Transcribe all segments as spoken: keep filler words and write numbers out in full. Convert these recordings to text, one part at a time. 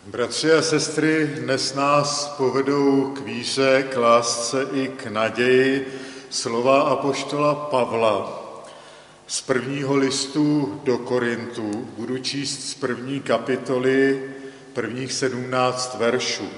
Bratři a sestry, dnes nás povedou k víře, k lásce i k naději slova apoštola Pavla z prvního listu do Korintů. Budu číst z první kapitoly, prvních sedmnáct veršů.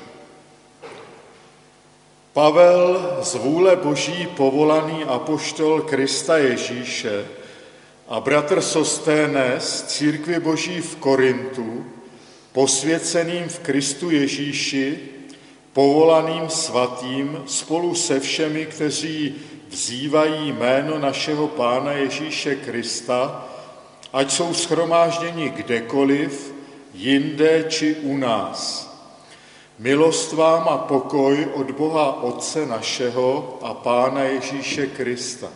Pavel, z vůle Boží povolaný apoštol Krista Ježíše, a bratr Sosténes, církvi Boží v Korintu, posvěceným v Kristu Ježíši, povolaným svatým, spolu se všemi, kteří vzývají jméno našeho Pána Ježíše Krista, ať jsou shromážděni kdekoliv, jinde či u nás. Milost vám a pokoj od Boha Otce našeho a Pána Ježíše Krista.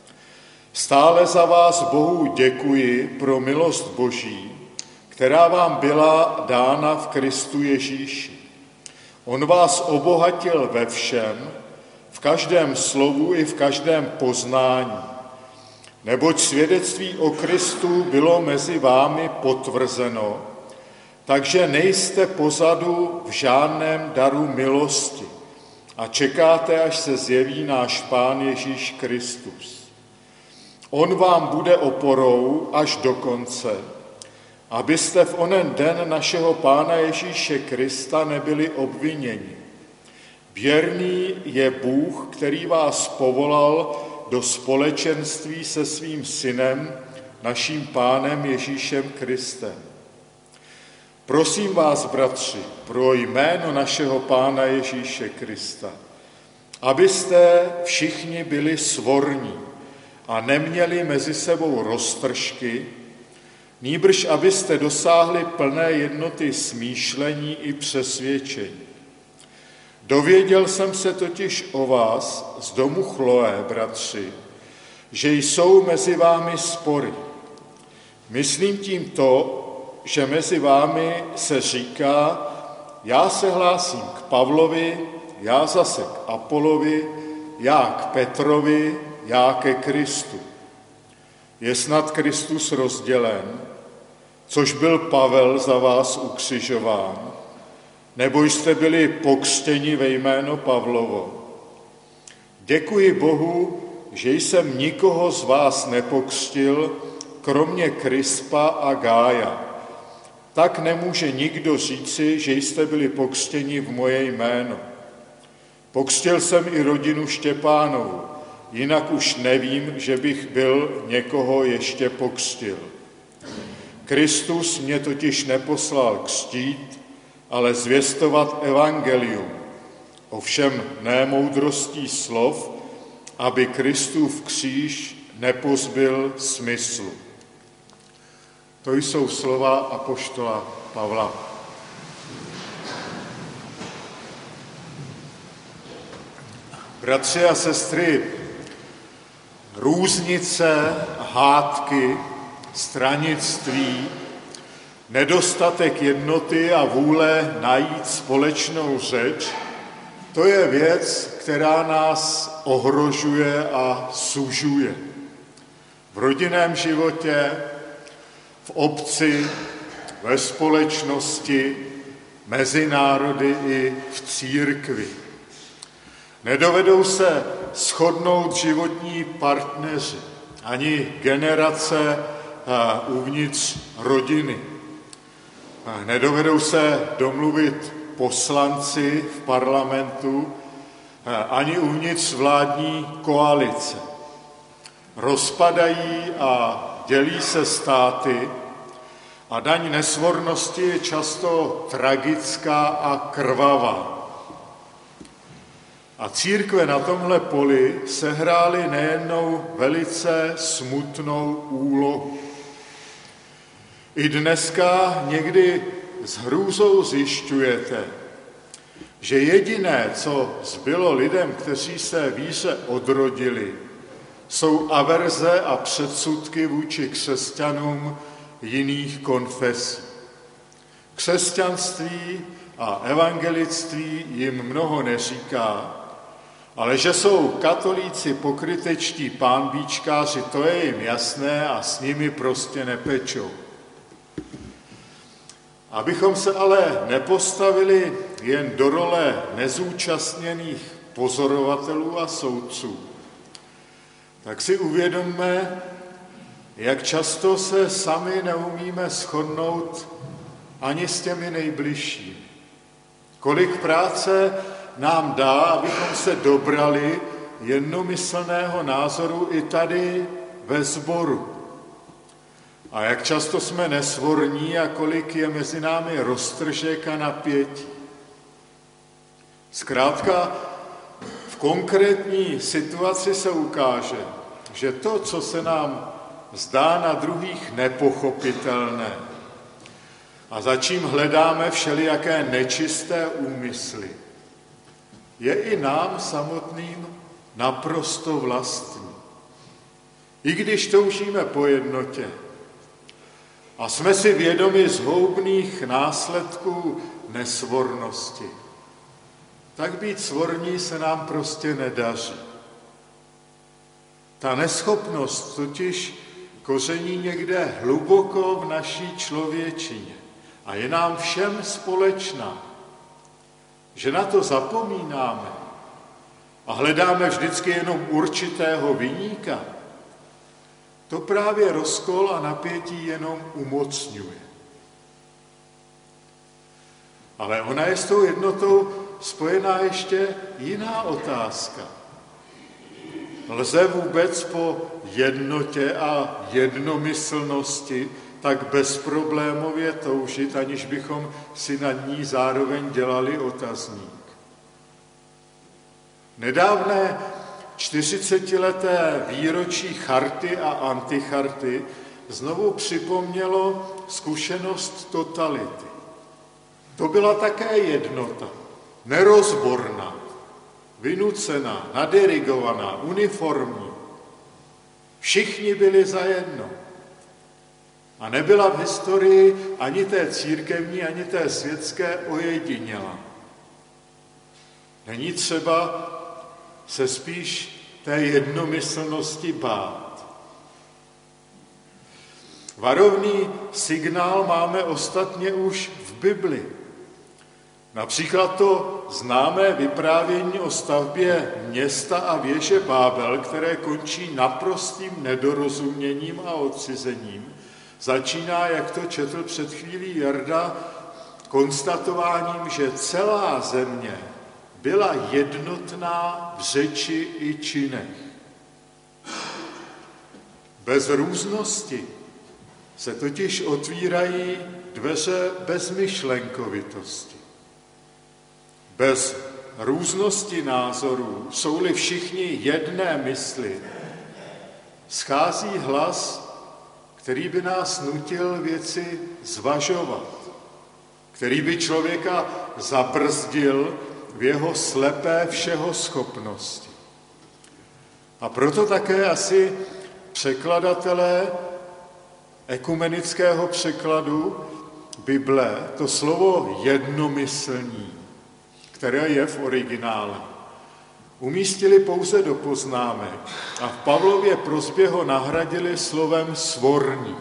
Stále za vás Bohu děkuji pro milost Boží, která vám byla dána v Kristu Ježíši. On vás obohatil ve všem, v každém slovu i v každém poznání, neboť svědectví o Kristu bylo mezi vámi potvrzeno, takže nejste pozadu v žádném daru milosti a čekáte, až se zjeví náš Pán Ježíš Kristus. On vám bude oporou až do konce, abyste v onen den našeho Pána Ježíše Krista nebyli obviněni. Věrný je Bůh, který vás povolal do společenství se svým synem, naším Pánem Ježíšem Kristem. Prosím vás, bratři, pro jméno našeho Pána Ježíše Krista, abyste všichni byli svorní a neměli mezi sebou roztržky, nýbrž abyste dosáhli plné jednoty smýšlení i přesvědčení. Dověděl jsem se totiž o vás z domu Chloé, bratři, že jsou mezi vámi spory. Myslím tím to, že mezi vámi se říká, já se hlásím k Pavlovi, já zase k Apolovi, já k Petrovi, já ke Kristu. Je snad Kristus rozdělen, což byl Pavel za vás ukřižován, nebo jste byli pokřtěni ve jméno Pavlovo. Děkuji Bohu, že jsem nikoho z vás nepokřtil, kromě Krispa a Gája. Tak nemůže nikdo říci, že jste byli pokřtěni v moje jméno. Pokřtil jsem i rodinu Štěpánovu, jinak už nevím, že bych byl někoho ještě pokřtil. Kristus mě totiž neposlal křtít, ale zvěstovat evangelium, ovšem ne moudrostí slov, aby Kristův kříž nepozbyl smyslu. To jsou slova apoštola Pavla. Bratři a sestry, různice, hádky, stranictví, nedostatek jednoty a vůle najít společnou řeč, to je věc, která nás ohrožuje a sužuje. V rodinném životě, v obci, ve společnosti, mezi národy i v církvi. Nedovedou se shodnout životní partneři, ani generace uvnitř rodiny. Nedovedou se domluvit poslanci v parlamentu, ani uvnitř vládní koalice. Rozpadají a dělí se státy a daň nesvornosti je často tragická a krvavá. A církve na tomhle poli sehrály nejednou velice smutnou úlohu. I dneska někdy s hrůzou zjišťujete, že jediné, co zbylo lidem, kteří se víře odrodili, jsou averze a předsudky vůči křesťanům jiných konfesí. Křesťanství a evangelictví jim mnoho neříká, ale že jsou katolíci pokrytečtí pánbíčkáři, to je jim jasné a s nimi prostě nepečou. Abychom se ale nepostavili jen do role nezúčastněných pozorovatelů a soudců, tak si uvědomme, jak často se sami neumíme shodnout ani s těmi nejbližšími. Kolik práce nám dá, abychom se dobrali jednomyslného názoru i tady ve sboru. A jak často jsme nesvorní a kolik je mezi námi roztržek a napětí. Zkrátka, v konkrétní situaci se ukáže, že to, co se nám zdá na druhých nepochopitelné a za čím hledáme všelijaké nečisté úmysly, je i nám samotným naprosto vlastní. I když toužíme po jednotě a jsme si vědomi zhoubných následků nesvornosti, tak být svorní se nám prostě nedaří. Ta neschopnost totiž koření někde hluboko v naší člověčině a je nám všem společná. Že na to zapomínáme a hledáme vždycky jenom určitého viníka, to právě rozkol a napětí jenom umocňuje. Ale ona je s tou jednotou spojená ještě jiná otázka. Lze vůbec po jednotě a jednomyslnosti tak bezproblémově toužit, aniž bychom si nad ní zároveň dělali otazník? Nedávné čtyřicetileté výročí charty a anticharty znovu připomnělo zkušenost totality. To byla také jednota, nerozborná, vynucená, nadirigovaná, uniformní. Všichni byli zajedno. A nebyla v historii ani té církevní, ani té světské ojedinělá. Není třeba se spíš té jednomyslnosti bát. Varovný signál máme ostatně už v Bibli. Například to známé vyprávění o stavbě města a věže Bábel, které končí naprostým nedorozuměním a odcizením, začíná, jak to četl před chvílí Jarda, konstatováním, že celá země byla jednotná v řeči i činech. Bez různosti se totiž otvírají dveře bezmyšlenkovitosti. Bez různosti názorů, jsou-li všichni jedné mysli, schází hlas, který by nás nutil věci zvažovat, který by člověka zabrzdil v jeho slepé všehoschopnosti. A proto také asi překladatelé ekumenického překladu Bible to slovo jednomyslní, které je v originále, umístili pouze do poznámek a v Pavlově prosbě ho nahradili slovem svorní.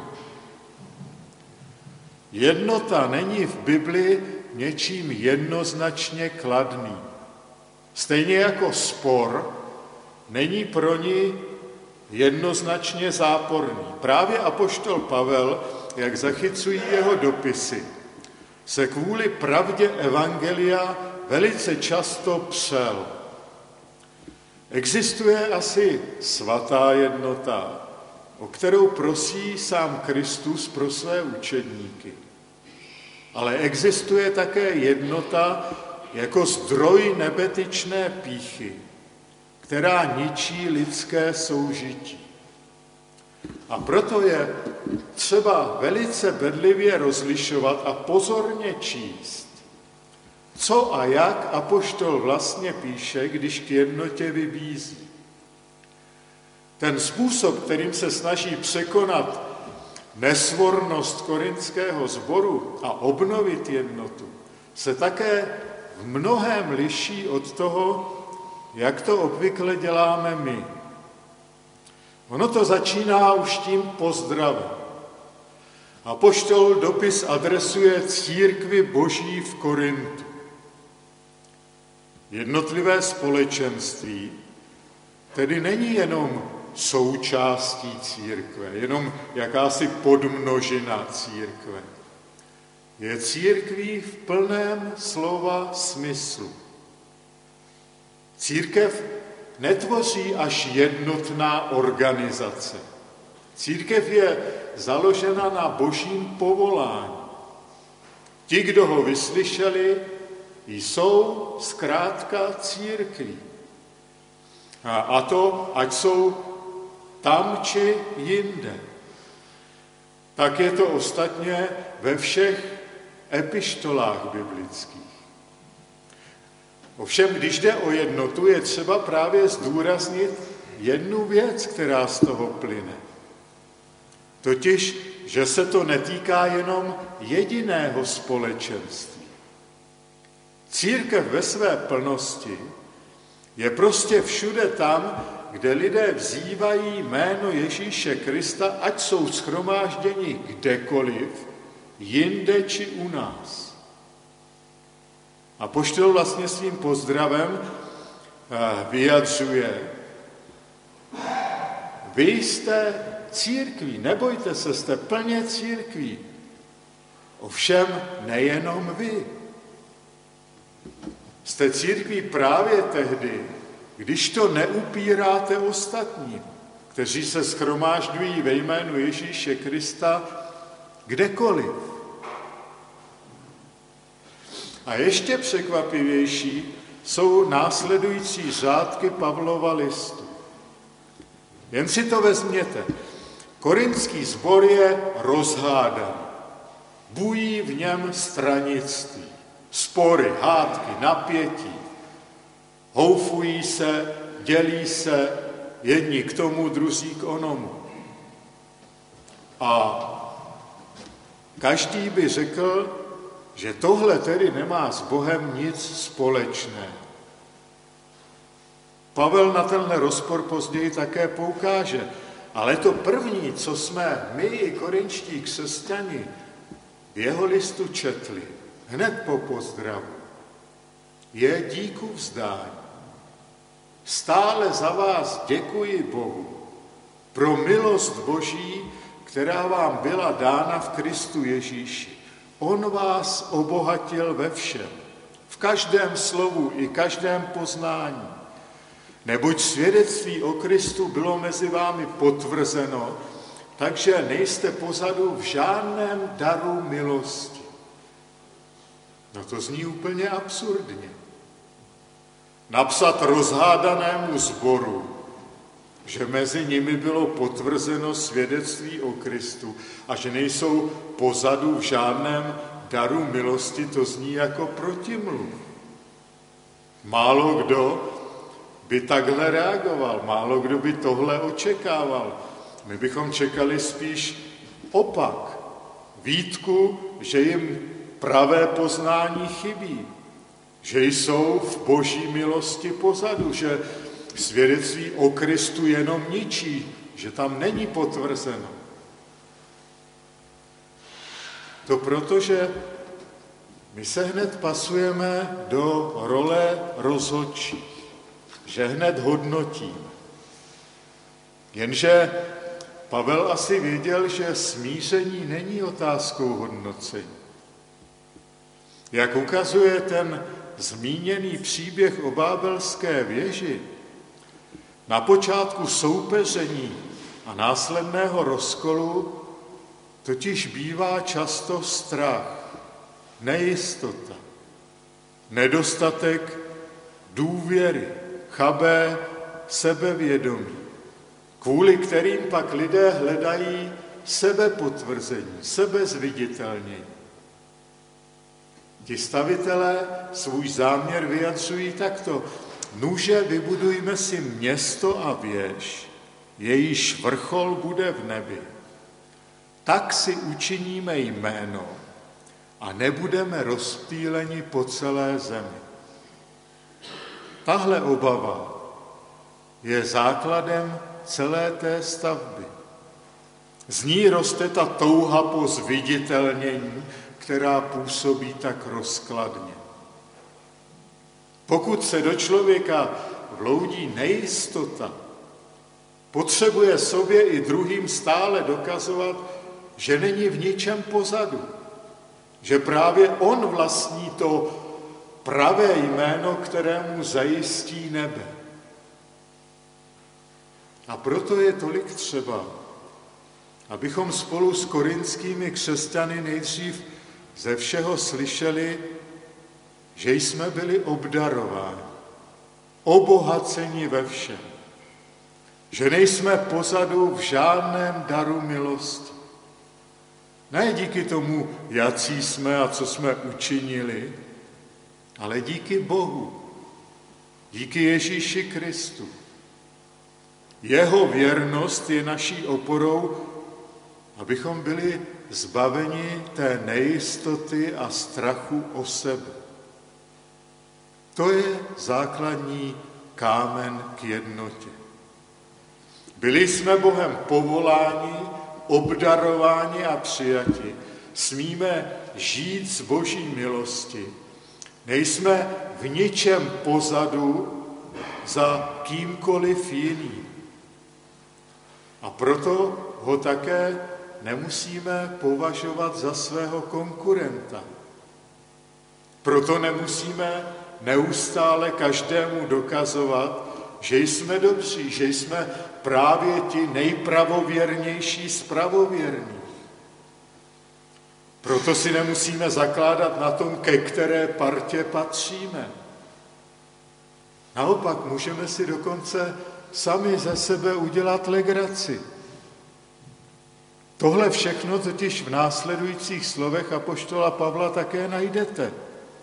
Jednota není v Bibli něčím jednoznačně kladným. Stejně jako spor není pro ní jednoznačně záporný. Právě apoštol Pavel, jak zachycují jeho dopisy, se kvůli pravdě evangelia velice často přel. Existuje asi svatá jednota, o kterou prosí sám Kristus pro své učedníky. Ale existuje také jednota jako zdroj nebetyčné pýchy, která ničí lidské soužití. A proto je třeba velice bedlivě rozlišovat a pozorně číst, co a jak apoštol vlastně píše, když k jednotě vybízí. Ten způsob, kterým se snaží překonat nesvornost korinského sboru a obnovit jednotu, se také v mnohém liší od toho, jak to obvykle děláme my. Ono to začíná už tím pozdravem. Apoštol dopis adresuje církvi Boží v Korintu. Jednotlivé společenství tedy není jenom součástí církve, jenom jakási podmnožina církve. Je církví v plném slova smyslu. Církev netvoří až jednotná organizace. Církev je založena na božím povolání. Ti, kdo ho vyslyšeli, jsou zkrátka církví. A, a to, ať jsou tam či jinde. Tak je to ostatně ve všech epištolách biblických. Ovšem, když jde o jednotu, je třeba právě zdůraznit jednu věc, která z toho plyne. Totiž, že se to netýká jenom jediného společenství. Církev ve své plnosti je prostě všude tam, kde lidé vzývají jméno Ježíše Krista, ať jsou shromážděni kdekoliv, jinde či u nás. Apoštol vlastně svým pozdravem vyjadřuje: vy jste církví, nebojte se, jste plně církví. Ovšem nejenom vy. Jste církví právě tehdy, když to neupíráte ostatním, kteří se shromážďují ve jménu Ježíše Krista kdekoliv. A ještě překvapivější jsou následující řádky Pavlova listu. Jen si to vezměte. Korinský sbor je rozhádaný. Bují v něm stranictví, spory, hádky, napětí. Houfují se, dělí se, jedni k tomu, druzí k onomu. A každý by řekl, že tohle tedy nemá s Bohem nic společného. Pavel na tenhle rozpor později také poukáže, ale to první, co jsme my i korinští křesťani v jeho listu četli, hned po pozdravu, je díku vzdání. Stále za vás děkuji Bohu pro milost Boží, která vám byla dána v Kristu Ježíši. On vás obohatil ve všem, v každém slovu i každém poznání. Neboť svědectví o Kristu bylo mezi vámi potvrzeno, takže nejste pozadu v žádném daru milosti. No to zní úplně absurdně. Napsat rozhádanému sboru, že mezi nimi bylo potvrzeno svědectví o Kristu a že nejsou pozadu v žádném daru milosti, to zní jako protimluv. Málo kdo by takhle reagoval, málo kdo by tohle očekával. My bychom čekali spíš opak. Výtku, že jim pravé poznání chybí, že jsou v Boží milosti pozadu, že svědectví o Kristu jenom ničí, že tam není potvrzeno. To proto, že my se hned pasujeme do role rozhodčích, že hned hodnotíme. Jenže Pavel asi věděl, že smíření není otázkou hodnocení. Jak ukazuje ten zmíněný příběh o Bábelské věži, na počátku soupeření a následného rozkolu totiž bývá často strach, nejistota, nedostatek důvěry, chabé sebevědomí, kvůli kterým pak lidé hledají sebepotvrzení, sebezviditelnění. Ti stavitelé svůj záměr vyjadřují takto: nuže vybudujme si město a věž, jejíž vrchol bude v nebi. Tak si učiníme jméno a nebudeme rozptýleni po celé zemi. Tahle obava je základem celé té stavby. Z ní roste ta touha po zviditelnění, která působí tak rozkladně. Pokud se do člověka vloudí nejistota, potřebuje sobě i druhým stále dokazovat, že není v ničem pozadu, že právě on vlastní to pravé jméno, kterému zajistí nebe. A proto je tolik třeba, abychom spolu s korinskými křesťany nejdřív ze všeho slyšeli, že jsme byli obdarováni, obohaceni ve všem, že nejsme pozadu v žádném daru milosti. Ne díky tomu, jací jsme a co jsme učinili, ale díky Bohu, díky Ježíši Kristu. Jeho věrnost je naší oporou, abychom byli zbaveni té nejistoty a strachu o sebe. To je základní kámen k jednotě. Byli jsme Bohem povoláni, obdarováni a přijati. Smíme žít z Boží milosti. Nejsme v ničem pozadu za kýmkoliv jiným. A proto ho také nemusíme považovat za svého konkurenta. Proto nemusíme neustále každému dokazovat, že jsme dobří, že jsme právě ti nejpravověrnější z pravověrných. Proto si nemusíme zakládat na tom, ke které partě patříme. Naopak můžeme si dokonce sami ze sebe udělat legraci. Tohle všechno totiž v následujících slovech apoštola Pavla také najdete.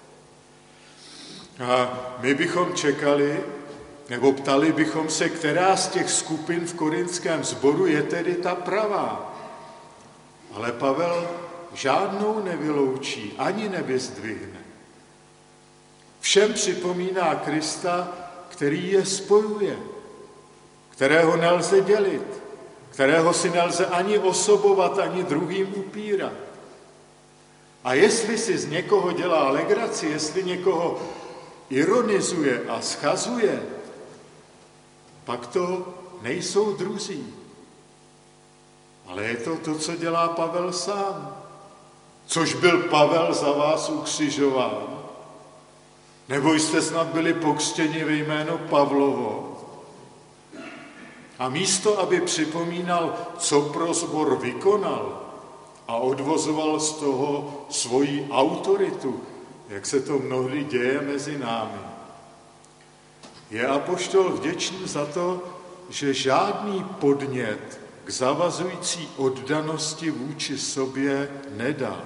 A my bychom čekali, nebo ptali bychom se, která z těch skupin v korinském sboru je tedy ta pravá. Ale Pavel žádnou nevyloučí, ani nevyzdvihne. Všem připomíná Krista, který je spojuje, kterého nelze dělit, kterého si nelze ani osobovat, ani druhým upírat. A jestli si z někoho dělá legraci, jestli někoho ironizuje a schazuje, pak to nejsou druzí. Ale je to to, co dělá Pavel sám. Což byl Pavel za vás ukřižován. Nebo jste snad byli pokřtěni ve jméno Pavlovo. A místo, aby připomínal, co pro sbor vykonal a odvozoval z toho svoji autoritu, jak se to mnohdy děje mezi námi, je apoštol vděčný za to, že žádný podnět k zavazující oddanosti vůči sobě nedal.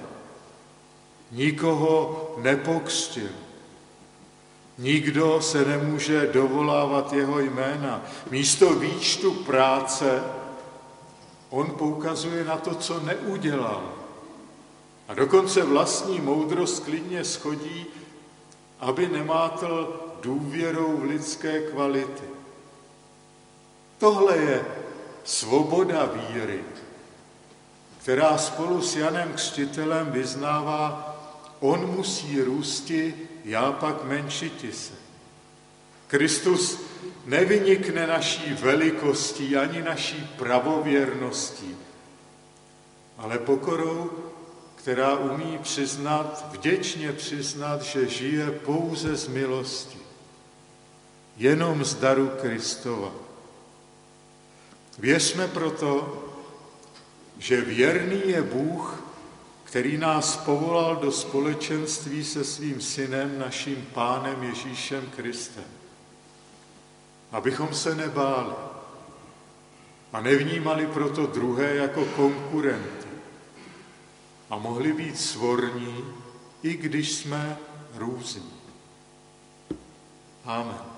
Nikoho nepokřtil. Nikdo se nemůže dovolávat jeho jména. Místo výčtu práce on poukazuje na to, co neudělal. A dokonce vlastní moudrost klidně schodí, aby nemátl důvěrou v lidské kvality. Tohle je svoboda víry, která spolu s Janem Křtitelem vyznává, on musí růsti, já pak menšiti se. Kristus nevynikne naší velikostí ani naší pravověrností, ale pokorou, která umí přiznat, vděčně přiznat, že žije pouze z milosti, jenom z daru Kristova. Věřme proto, že věrný je Bůh, který nás povolal do společenství se svým synem, naším Pánem Ježíšem Kristem. Abychom se nebáli a nevnímali proto druhé jako konkurenty a mohli být svorní, i když jsme různí. Amen.